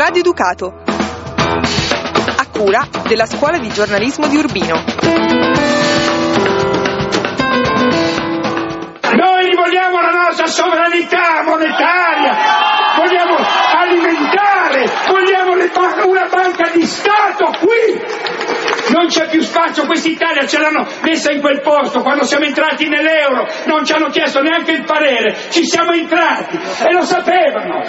Radio Ducato, a cura della Scuola di Giornalismo di Urbino. Noi vogliamo la nostra sovranità monetaria, vogliamo alimentare, vogliamo una banca di Stato qui. Non c'è più spazio, quest'Italia ce l'hanno messa in quel posto, quando siamo entrati nell'euro non ci hanno chiesto neanche il parere, ci siamo entrati e lo sapevano!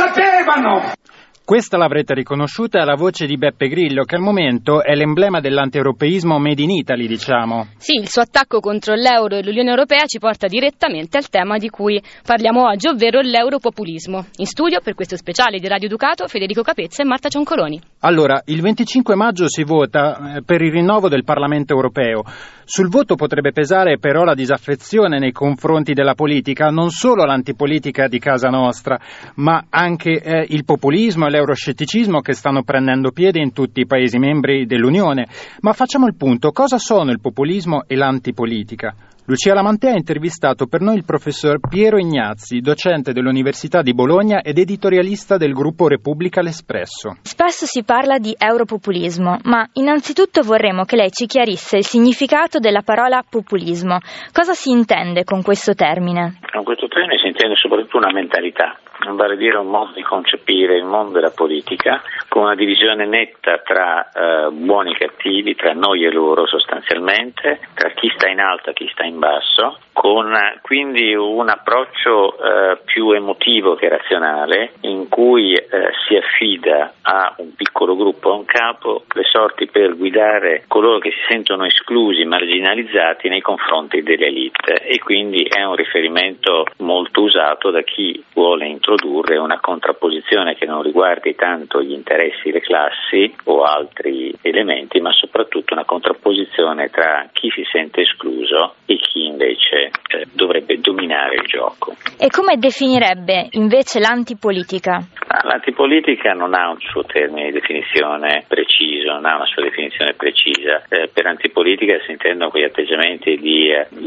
Questa l'avrete riconosciuta, è la voce di Beppe Grillo, che al momento è l'emblema dell'antieuropeismo made in Italy, diciamo. Sì, il suo attacco contro l'euro e l'Unione Europea ci porta direttamente al tema di cui parliamo oggi, ovvero l'europopulismo. In studio, per questo speciale di Radio Ducato, Federico Capezza e Marta Cioncoloni. Allora, il 25 maggio si vota per il rinnovo del Parlamento europeo. Sul voto potrebbe pesare però la disaffezione nei confronti della politica, non solo l'antipolitica di casa nostra, ma anche il populismo e l'euroscetticismo che stanno prendendo piede in tutti i Paesi membri dell'Unione. Ma facciamo il punto, cosa sono il populismo e l'antipolitica? Lucia Lamantea ha intervistato per noi il professor Piero Ignazzi, docente dell'Università di Bologna ed editorialista del gruppo Repubblica L'Espresso. Spesso si parla di europopulismo, ma innanzitutto vorremmo che lei ci chiarisse il significato della parola populismo. Cosa si intende con questo termine? Con questo termine si intende soprattutto una mentalità, vale a dire un modo di concepire il mondo della politica con una divisione netta tra buoni e cattivi, tra noi e loro sostanzialmente, tra chi sta in alto e chi sta in basso, con quindi un approccio più emotivo che razionale, in cui si affida a un piccolo gruppo, a un capo, le sorti per guidare coloro che si sentono esclusi, marginalizzati nei confronti delle elite, e quindi è un riferimento molto usato da chi vuole introdurre una contrapposizione che non riguardi tanto gli interessi, le classi o altri elementi, ma soprattutto una contrapposizione tra chi si sente escluso e chi invece dovrebbe dominare il gioco. E come definirebbe invece l'antipolitica? L'antipolitica non ha un suo termine di definizione preciso, non ha una sua definizione precisa. Per antipolitica si intendono quegli atteggiamenti di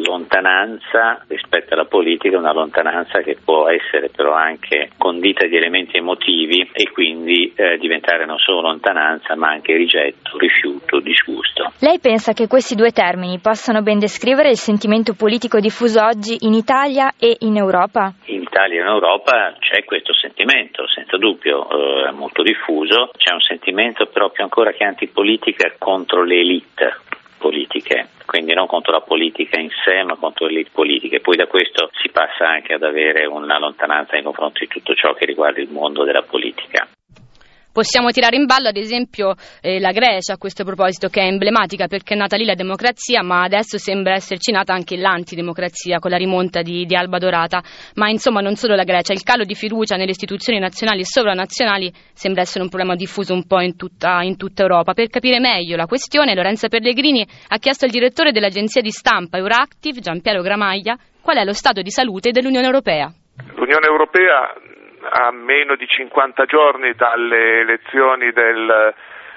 lontananza rispetto alla politica, una lontananza che può essere però anche condita di elementi emotivi e quindi diventare non solo lontananza ma anche rigetto, rifiuto, disgusto. Lei pensa che questi due termini possano ben descrivere il sentimento politico diffuso oggi in Italia e in Europa? In Italia e in Europa c'è questo sentimento, senza dubbio, è molto diffuso. C'è un sentimento però più ancora che antipolitica contro le elite politiche, quindi non contro la politica in sé ma contro le elite politiche. Poi da questo si passa anche ad avere una lontananza nei confronti di tutto ciò che riguarda il mondo della politica. Possiamo tirare in ballo ad esempio la Grecia a questo proposito, che è emblematica perché è nata lì la democrazia, ma adesso sembra esserci nata anche l'antidemocrazia con la rimonta di Alba Dorata. Ma insomma non solo la Grecia, il calo di fiducia nelle istituzioni nazionali e sovranazionali sembra essere un problema diffuso un po' in tutta Europa. Per capire meglio la questione, Lorenza Pellegrini ha chiesto al direttore dell'agenzia di stampa Euractiv, Giampiero Gramaglia, qual è lo stato di salute dell'Unione Europea. L'Unione Europea a meno di 50 giorni dalle elezioni del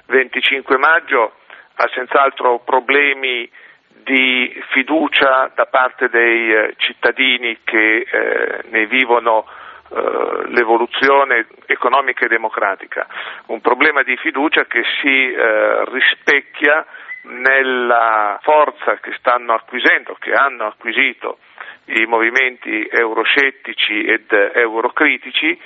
25 maggio ha senz'altro problemi di fiducia da parte dei cittadini che ne vivono l'evoluzione economica e democratica, un problema di fiducia che si rispecchia nella forza che stanno acquisendo, che hanno acquisito i movimenti euroscettici ed eurocritici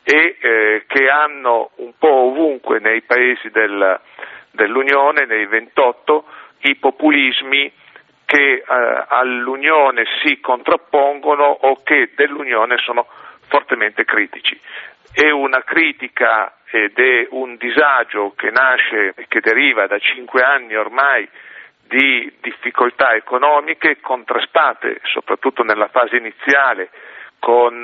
e che hanno un po' ovunque nei paesi dell'Unione, nei 28, i populismi che all'Unione si contrappongono o che dell'Unione sono fortemente critici. È una critica ed è un disagio che nasce e che deriva da 5 anni ormai di difficoltà economiche contrastate soprattutto nella fase iniziale con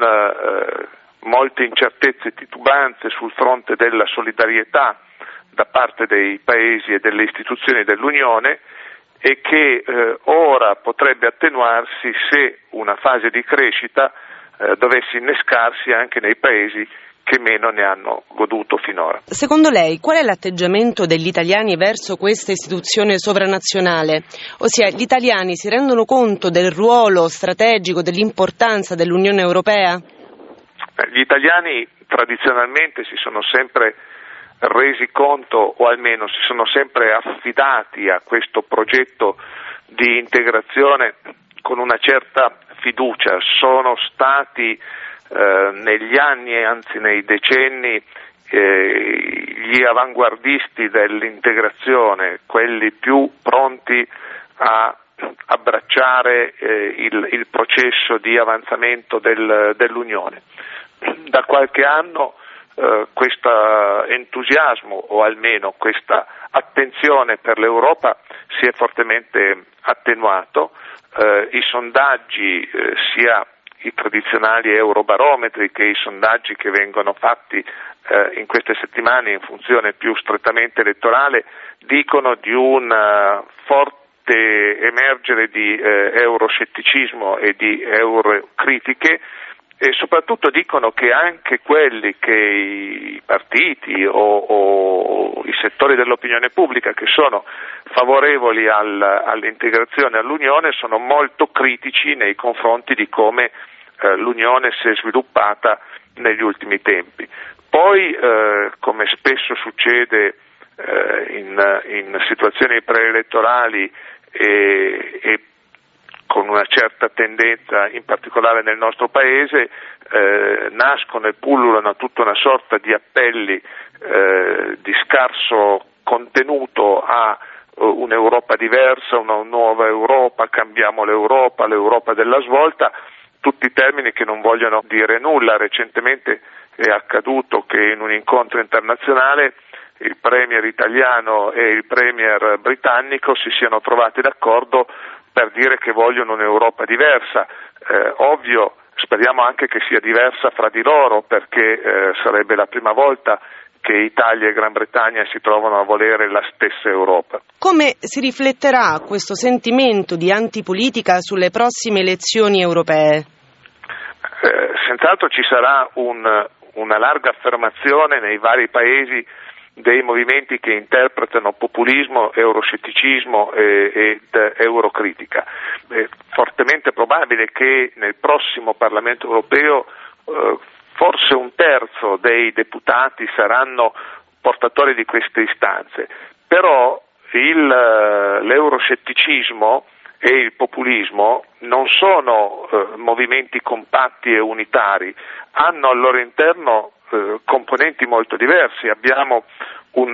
molte incertezze e titubanze sul fronte della solidarietà da parte dei paesi e delle istituzioni dell'Unione e che ora potrebbe attenuarsi se una fase di crescita dovesse innescarsi anche nei paesi che meno ne hanno goduto finora. Secondo lei, qual è l'atteggiamento degli italiani verso questa istituzione sovranazionale? Ossia, gli italiani si rendono conto del ruolo strategico, dell'importanza dell'Unione Europea? Gli italiani tradizionalmente si sono sempre resi conto, o almeno si sono sempre affidati a questo progetto di integrazione con una certa fiducia, sono stati negli anni e anzi nei decenni gli avanguardisti dell'integrazione, quelli più pronti a abbracciare il processo di avanzamento dell'Unione. Da qualche anno questo entusiasmo, o almeno questa attenzione per l'Europa, si è fortemente attenuato. I sondaggi, sia i tradizionali eurobarometri che i sondaggi che vengono fatti in queste settimane in funzione più strettamente elettorale, dicono di un forte emergere di euroscetticismo e di eurocritiche, e soprattutto dicono che anche quelli che i partiti o i settori dell'opinione pubblica che sono favorevoli all'integrazione all'Unione sono molto critici nei confronti di come l'Unione si è sviluppata negli ultimi tempi. Poi, come spesso succede in situazioni preelettorali e con una certa tendenza, in particolare nel nostro Paese, nascono e pullulano tutta una sorta di appelli di scarso contenuto a un'Europa diversa, una nuova Europa, cambiamo l'Europa della svolta, tutti termini che non vogliono dire nulla. Recentemente è accaduto che in un incontro internazionale il premier italiano e il premier britannico si siano trovati d'accordo per dire che vogliono un'Europa diversa. Ovvio, speriamo anche che sia diversa fra di loro, perché sarebbe la prima volta che Italia e Gran Bretagna si trovano a volere la stessa Europa. Come si rifletterà questo sentimento di antipolitica sulle prossime elezioni europee? Senz'altro ci sarà una larga affermazione nei vari paesi dei movimenti che interpretano populismo, euroscetticismo ed eurocritica. È fortemente probabile che nel prossimo Parlamento europeo forse un terzo dei deputati saranno portatori di queste istanze, però l'euroscetticismo e il populismo non sono movimenti compatti e unitari, hanno al loro interno componenti molto diversi. Abbiamo un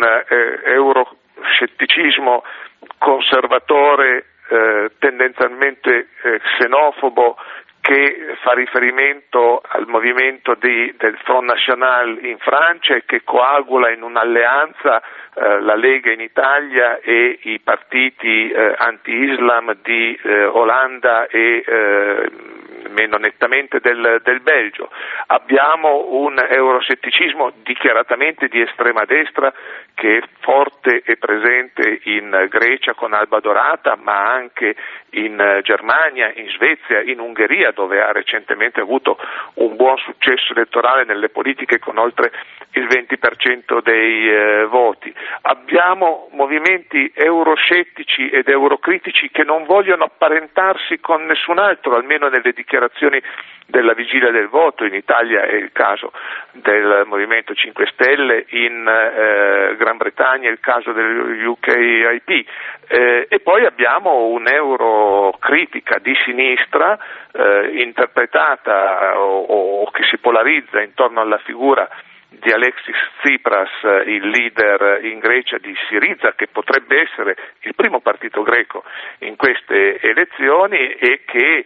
euroscetticismo conservatore, tendenzialmente xenofobo, che fa riferimento al movimento del Front National in Francia e che coagula in un'alleanza la Lega in Italia e i partiti anti-Islam di Olanda e meno nettamente del Belgio. Abbiamo un euroscetticismo dichiaratamente di estrema destra che è forte e presente in Grecia con Alba Dorata, ma anche in Germania, in Svezia, in Ungheria, dove ha recentemente avuto un buon successo elettorale nelle politiche con oltre il 20% dei voti. Abbiamo movimenti euroscettici ed eurocritici che non vogliono apparentarsi con nessun altro, almeno nelle dichiarazioni della vigilia del voto. In Italia è il caso del Movimento 5 Stelle, in Gran Bretagna è il caso dell'UKIP, e poi abbiamo un'eurocritica di sinistra interpretata o che si polarizza intorno alla figura di Alexis Tsipras, il leader in Grecia di Syriza, che potrebbe essere il primo partito greco in queste elezioni e che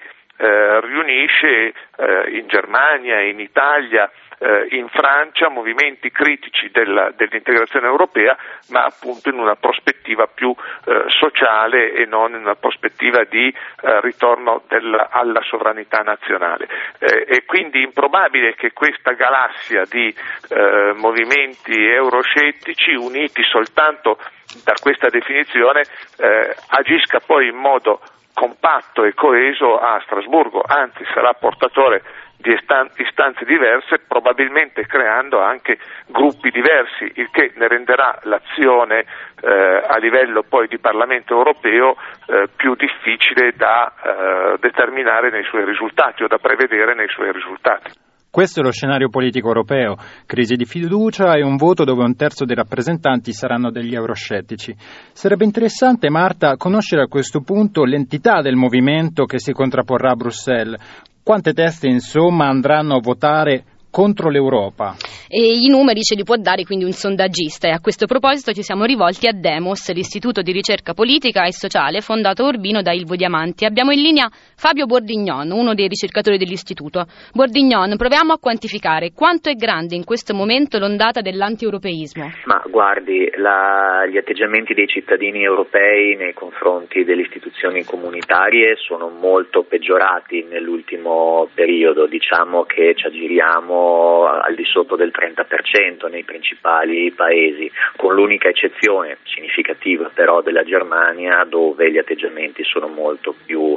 riunisce in Germania, in Italia, in Francia movimenti critici dell'integrazione europea, ma appunto in una prospettiva più sociale e non in una prospettiva di ritorno alla sovranità nazionale. È quindi improbabile che questa galassia di movimenti euroscettici, uniti soltanto da questa definizione, agisca poi in modo compatto e coeso a Strasburgo, anzi sarà portatore di istanze diverse, probabilmente creando anche gruppi diversi, il che ne renderà l'azione a livello poi di Parlamento europeo più difficile da determinare nei suoi risultati o da prevedere nei suoi risultati. Questo è lo scenario politico europeo, crisi di fiducia e un voto dove un terzo dei rappresentanti saranno degli euroscettici. Sarebbe interessante, Marta, conoscere a questo punto l'entità del movimento che si contrapporrà a Bruxelles. Quante teste, insomma, andranno a votare contro l'Europa? E i numeri ce li può dare quindi un sondaggista, e a questo proposito ci siamo rivolti a Demos, l'istituto di ricerca politica e sociale fondato a Urbino da Ilvo Diamanti. Abbiamo in linea Fabio Bordignon, uno dei ricercatori dell'istituto. Bordignon, proviamo a quantificare quanto è grande in questo momento l'ondata dell'anti-europeismo. Ma guardi, gli atteggiamenti dei cittadini europei nei confronti delle istituzioni comunitarie sono molto peggiorati nell'ultimo periodo. Diciamo che ci aggiriamo al di sotto del 30% nei principali paesi, con l'unica eccezione significativa però della Germania, dove gli atteggiamenti sono molto più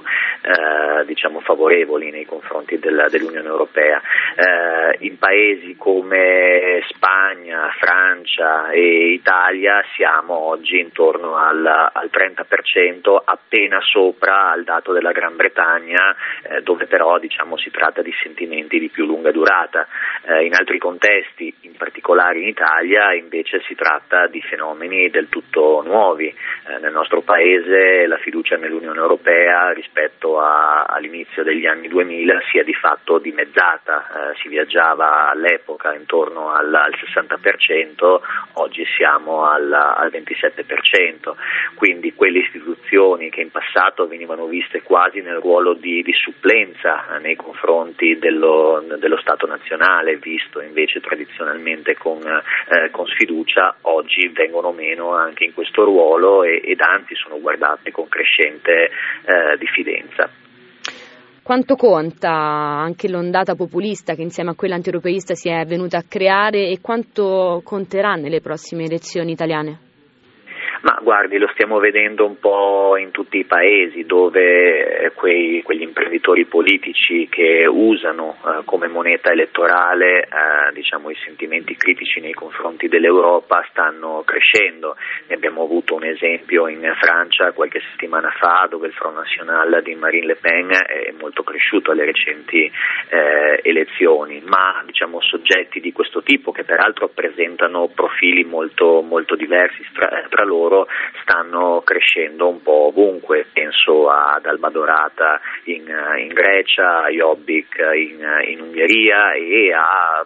favorevoli nei confronti dell'Unione Europea. In paesi come Spagna, Francia e Italia siamo oggi intorno al 30%, appena sopra al dato della Gran Bretagna, dove però si tratta di sentimenti di più lunga durata. In altri contesti, in particolare in Italia, invece si tratta di fenomeni del tutto nuovi. Nel nostro paese la fiducia nell'Unione Europea rispetto all'inizio degli anni 2000 si è di fatto dimezzata, si viaggiava all'epoca intorno al 60%, oggi siamo al 27%, quindi quelle istituzioni che in passato venivano viste quasi nel ruolo di supplenza nei confronti dello Stato nazionale, visto invece tradizionalmente con sfiducia, oggi vengono meno anche in questo ruolo ed anzi sono guardate con crescente diffidenza. Quanto conta anche l'ondata populista che insieme a quella antieuropeista si è venuta a creare, e quanto conterà nelle prossime elezioni italiane? Ma guardi, lo stiamo vedendo un po' in tutti i paesi dove quegli imprenditori politici che usano come moneta elettorale i sentimenti critici nei confronti dell'Europa stanno crescendo. Ne abbiamo avuto un esempio in Francia qualche settimana fa, dove il Front National di Marine Le Pen è molto cresciuto alle recenti elezioni, ma soggetti di questo tipo, che peraltro presentano profili molto, molto diversi tra loro, stanno crescendo un po' ovunque. Penso ad Alba Dorata in Grecia, a Jobbik in Ungheria e a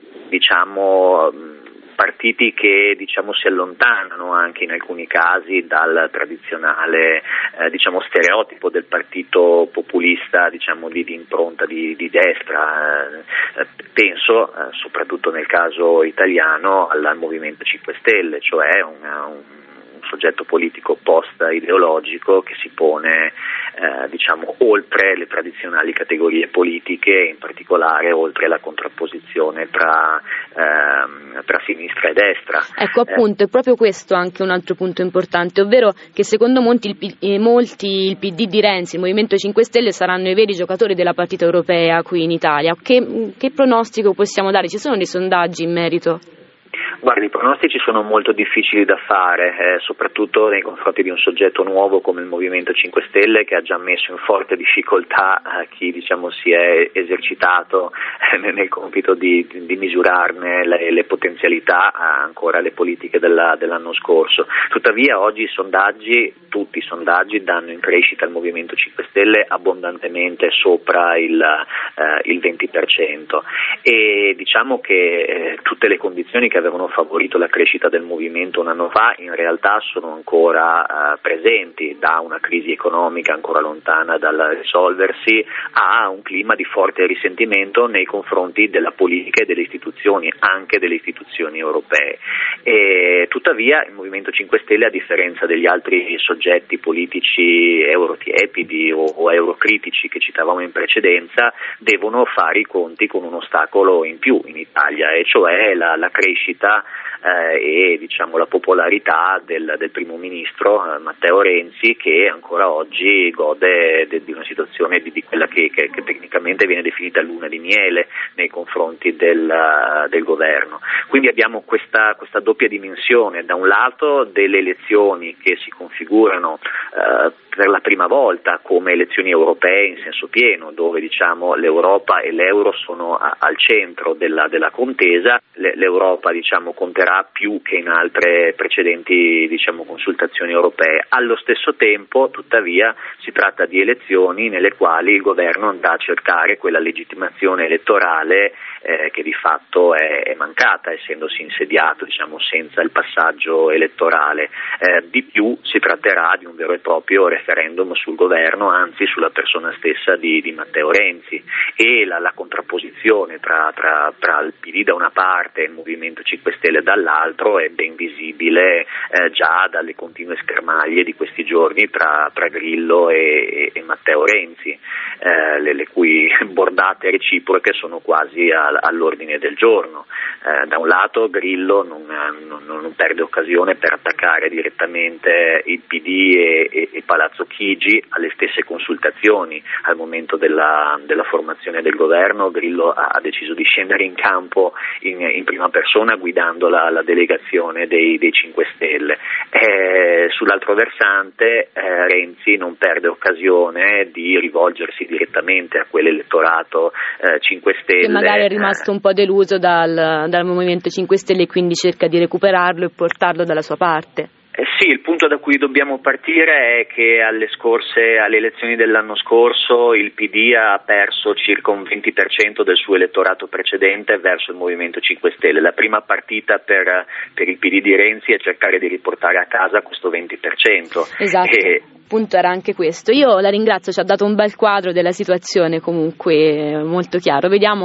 partiti che si allontanano anche in alcuni casi dal tradizionale stereotipo del partito populista di impronta di destra. Penso soprattutto nel caso italiano al Movimento 5 Stelle, cioè un soggetto politico post-ideologico che si pone oltre le tradizionali categorie politiche, in particolare oltre la contrapposizione tra sinistra e destra. Ecco, appunto, è proprio questo anche un altro punto importante, ovvero che secondo molti il PD di Renzi, il Movimento 5 Stelle saranno i veri giocatori della partita europea qui in Italia. Che pronostico possiamo dare? Ci sono dei sondaggi in merito? Guardi, i pronostici sono molto difficili da fare, soprattutto nei confronti di un soggetto nuovo come il Movimento 5 Stelle, che ha già messo in forte difficoltà chi si è esercitato nel compito di misurarne le potenzialità ancora le politiche dell'anno scorso. Tuttavia oggi tutti i sondaggi danno in crescita il Movimento 5 Stelle abbondantemente sopra il 20%, e che tutte le condizioni che avevano favorito la crescita del movimento un anno fa in realtà sono ancora presenti, da una crisi economica ancora lontana dal risolversi a un clima di forte risentimento nei confronti della politica e delle istituzioni, anche delle istituzioni europee. E tuttavia il Movimento 5 Stelle, a differenza degli altri soggetti politici eurotiepidi o eurocritici che citavamo in precedenza, devono fare i conti con un ostacolo in più in Italia, e cioè la crescita e la popolarità del primo ministro Matteo Renzi, che ancora oggi gode di una situazione di quella che tecnicamente viene definita luna di miele nei confronti del governo. Quindi abbiamo questa doppia dimensione: da un lato delle elezioni che si configurano per la prima volta come elezioni europee in senso pieno, dove diciamo l'Europa e l'euro sono al centro della contesa. L'Europa diciamo conterà più che in altre precedenti diciamo consultazioni europee. Allo stesso tempo, tuttavia, si tratta di elezioni nelle quali il governo andrà a cercare quella legittimazione elettorale che di fatto è mancata, essendosi insediato diciamo senza il passaggio elettorale. Di più, si tratterà di un vero e proprio referendum sul governo, anzi sulla persona stessa di Matteo Renzi, e la contrapposizione tra il PD da una parte e il Movimento 5 Stelle dall'altro è ben visibile già dalle continue schermaglie di questi giorni tra Grillo e Matteo Renzi, le cui bordate reciproche sono quasi all'ordine del giorno. Da un lato Grillo non perde occasione per attaccare direttamente il PD e Palazzo Chigi alle stesse consultazioni. Al momento della formazione del governo Grillo ha deciso di scendere in campo in prima persona guidando la delegazione dei 5 Stelle. Sull'altro versante Renzi non perde occasione di rivolgersi direttamente a quell'elettorato 5 Stelle che magari è rimasto un po' deluso dal Movimento 5 Stelle e quindi cerca di recuperarlo e portarlo dalla sua parte. Sì, il punto da cui dobbiamo partire è che alle elezioni dell'anno scorso il PD ha perso circa un 20% del suo elettorato precedente verso il Movimento 5 Stelle. La prima partita per il PD di Renzi è cercare di riportare a casa questo 20%. Esatto. Il punto era anche questo. Io la ringrazio, ci ha dato un bel quadro della situazione, comunque molto chiaro. Vediamo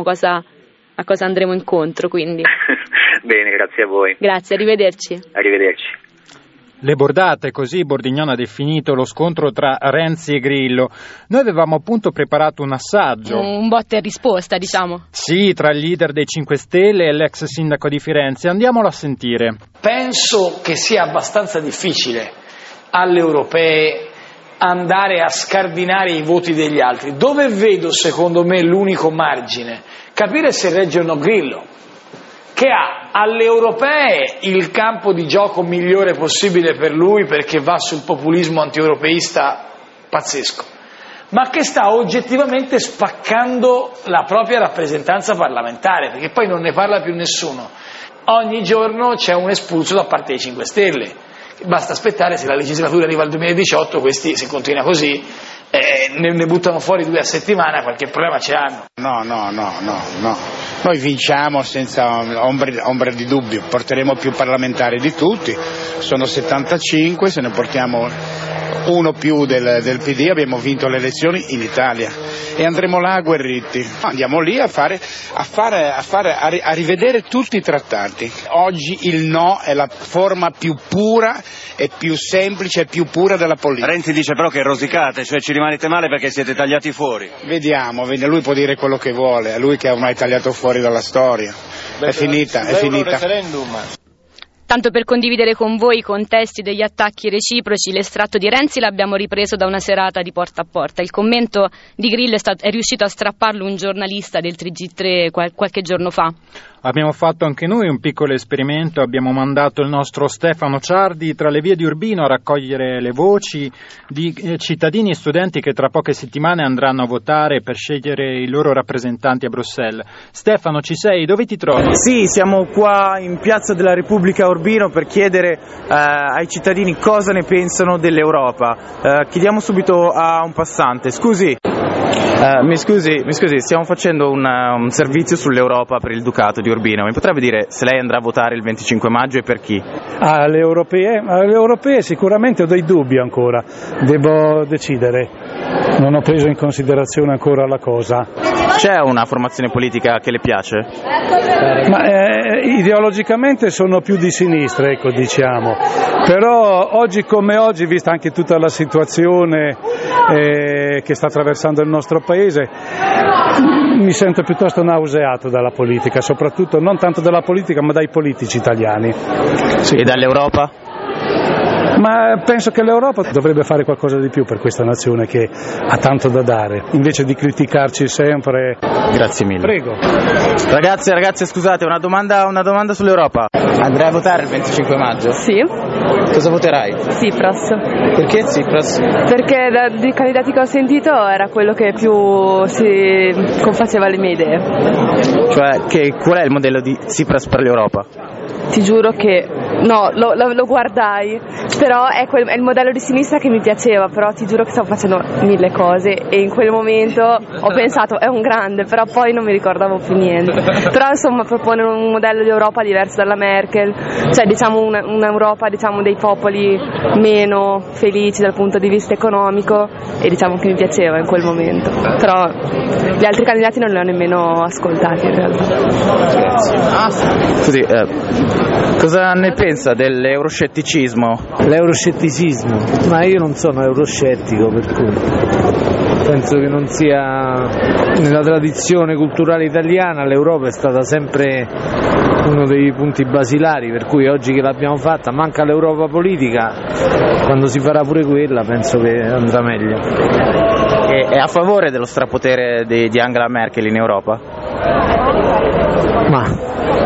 a cosa andremo incontro, quindi. Bene, grazie a voi. Grazie, arrivederci. Arrivederci. Le bordate, così Bordignone ha definito lo scontro tra Renzi e Grillo. Noi avevamo appunto preparato un assaggio. Un botta e risposta, diciamo. Sì, tra il leader dei 5 Stelle e l'ex sindaco di Firenze. Andiamolo a sentire. Penso che sia abbastanza difficile alle europee andare a scardinare i voti degli altri. Dove vedo secondo me l'unico margine? Capire se reggono Grillo, che ha alle europee il campo di gioco migliore possibile per lui, perché va sul populismo antieuropeista pazzesco, ma che sta oggettivamente spaccando la propria rappresentanza parlamentare, perché poi non ne parla più nessuno. Ogni giorno c'è un espulso da parte dei 5 Stelle. Basta aspettare, se la legislatura arriva al 2018, questi, se continua così, ne buttano fuori 2 a settimana, qualche problema ce l'hanno. No. Noi vinciamo senza ombra di dubbio, porteremo più parlamentari di tutti, sono 75, se ne portiamo uno più del PD, abbiamo vinto le elezioni in Italia e andremo là agguerriti. Andiamo lì a rivedere tutti i trattati. Oggi il no è la forma più pura e più semplice e più pura della politica. Renzi dice però che è rosicate, cioè ci rimanete male perché siete tagliati fuori. Vediamo, lui può dire quello che vuole, è lui che è ormai tagliato fuori dalla storia. È finita. Tanto per condividere con voi i contesti degli attacchi reciproci, l'estratto di Renzi l'abbiamo ripreso da una serata di Porta a Porta. Il commento di Grillo è riuscito a strapparlo un giornalista del TG3 qualche giorno fa. Abbiamo fatto anche noi un piccolo esperimento, abbiamo mandato il nostro Stefano Ciardi tra le vie di Urbino a raccogliere le voci di cittadini e studenti che tra poche settimane andranno a votare per scegliere i loro rappresentanti a Bruxelles. Stefano, ci sei? Dove ti trovi? Sì, siamo qua in Piazza della Repubblica a Urbino per chiedere ai cittadini cosa ne pensano dell'Europa. Chiediamo subito a un passante. Scusi. Mi scusi, stiamo facendo un servizio sull'Europa per il Ducato di Urbino. Mi potrebbe dire se lei andrà a votare il 25 maggio e per chi? Alle europee sicuramente ho dei dubbi ancora, devo decidere, non ho preso in considerazione ancora la cosa. C'è una formazione politica che le piace? Ideologicamente sono più di sinistra, ecco, diciamo, però oggi come oggi, vista anche tutta la situazione che sta attraversando il nostro paese, mi sento piuttosto nauseato dalla politica, soprattutto non tanto dalla politica ma dai politici italiani. Sì. E dall'Europa? Ma penso che l'Europa dovrebbe fare qualcosa di più per questa nazione che ha tanto da dare, invece di criticarci sempre. Grazie mille. Prego. Ragazze, scusate, una domanda sull'Europa. Andrei a votare il 25 maggio? Sì. Cosa voterai? Tsipras. Perché Tsipras? Perché dai candidati che ho sentito era quello che più si confaceva alle mie idee. Cioè, qual è il modello di Tsipras per l'Europa? Ti giuro che no, lo guardai, però è il modello di sinistra che mi piaceva, però ti giuro che stavo facendo 1000 cose e in quel momento ho pensato è un grande, però poi non mi ricordavo più niente. Però insomma propone un modello di Europa diverso dalla Merkel, cioè diciamo un'Europa dei popoli meno felici dal punto di vista economico, e diciamo che mi piaceva in quel momento, però gli altri candidati non li ho nemmeno ascoltati in realtà. Scusi, cosa ne pensa dell'euroscetticismo? L'euroscetticismo? Ma io non sono euroscettico, per cui penso che non sia nella tradizione culturale italiana. L'Europa è stata sempre uno dei punti basilari, per cui oggi che l'abbiamo fatta, manca l'Europa politica, quando si farà pure quella penso che andrà meglio. È a favore dello strapotere di Angela Merkel in Europa? Ma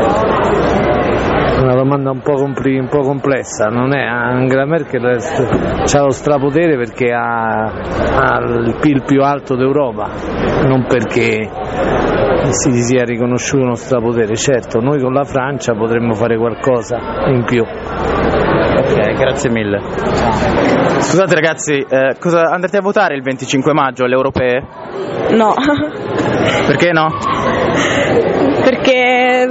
una domanda un po' complessa. Non è Angela Merkel ha lo strapotere perché ha il PIL più alto d'Europa, non perché si sia riconosciuto uno strapotere. Certo, noi con la Francia potremmo fare qualcosa in più. Ok, grazie mille. Scusate ragazzi, cosa andrete a votare il 25 maggio alle europee? No. Perché no? Perché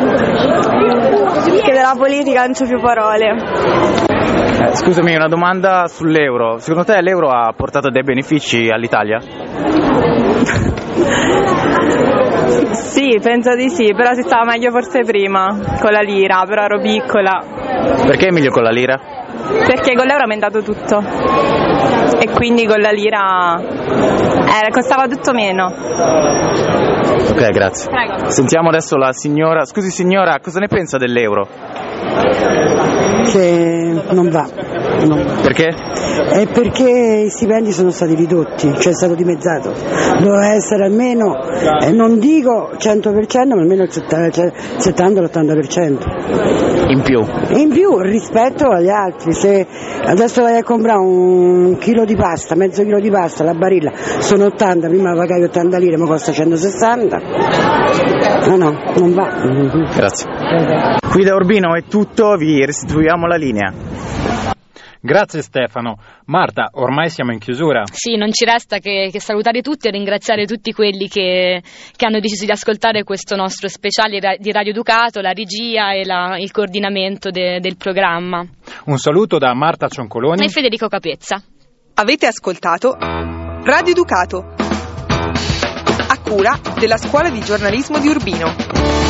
della politica non c'ho più parole. Scusami, una domanda sull'euro. Secondo te l'euro ha portato dei benefici all'Italia? Sì, penso di sì, però si stava meglio forse prima, con la lira, però ero piccola. Perché è meglio con la lira? Perché con l'euro è aumentato tutto e quindi con la lira costava tutto meno. Ok, grazie. Prego. Sentiamo adesso la signora. Scusi signora, cosa ne pensa dell'euro? Che non va. Perché? È perché i stipendi sono stati ridotti, cioè è stato dimezzato. Doveva essere almeno, non dico 100%, ma almeno il 70-80%. In più? In più rispetto agli altri. Se adesso vai a comprare un chilo di pasta, mezzo chilo di pasta, la barilla sono 80, prima pagavi 80 lire, ma costa 160. No, non va. Grazie. Qui da Urbino è tutto, vi restituiamo la linea. Grazie Stefano. Marta, ormai siamo in chiusura. Sì, non ci resta che salutare tutti e ringraziare tutti quelli che hanno deciso di ascoltare questo nostro speciale di Radio Ducato, la regia e il coordinamento del programma. Un saluto da Marta Cioncoloni e Federico Capezza. Avete ascoltato Radio Ducato, a cura della Scuola di Giornalismo di Urbino.